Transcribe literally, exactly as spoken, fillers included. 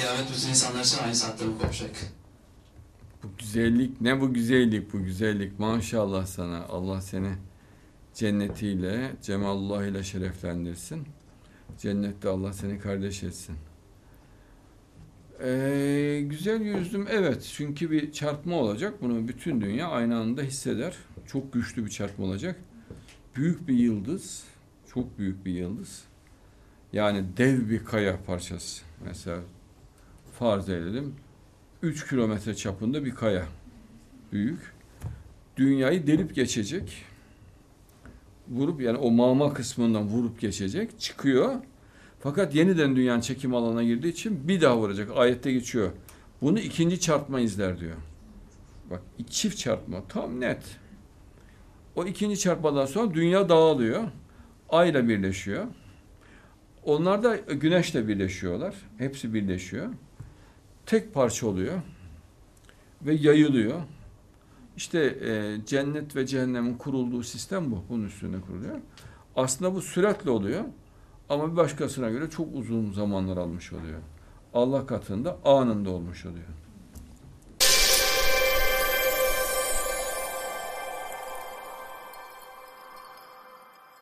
kıyamet bütün insanlar için aynı saatte bu kopacak. Bu güzellik, ne bu güzellik, bu güzellik. Maşallah sana. Allah seni cennetiyle, cemalullah ile şereflendirsin. Cennette Allah seni kardeş etsin. Ee, güzel yüzdüm, evet. Çünkü bir çarpma olacak. Bunu bütün dünya aynı anda hisseder. Çok güçlü bir çarpma olacak. Büyük bir yıldız, çok büyük bir yıldız. Yani dev bir kaya parçası. Mesela farz edelim, üç kilometre çapında bir kaya. Büyük. Dünyayı delip geçecek. Vurup, yani o mama kısmından vurup geçecek. Çıkıyor. Fakat yeniden dünyanın çekim alanına girdiği için bir daha vuracak. Ayette geçiyor. Bunu ikinci çarpma izler diyor. Bak, çift çarpma. Tam net. O ikinci çarpmadan sonra dünya dağılıyor. Ayla birleşiyor. Onlar da güneşle birleşiyorlar. Hepsi birleşiyor. Tek parça oluyor. Ve yayılıyor. İşte e, cennet ve cehennemin kurulduğu sistem bu. Bunun üstünde kuruluyor. Aslında bu süratle oluyor. Ama bir başkasına göre çok uzun zamanlar almış oluyor. Allah katında anında olmuş oluyor.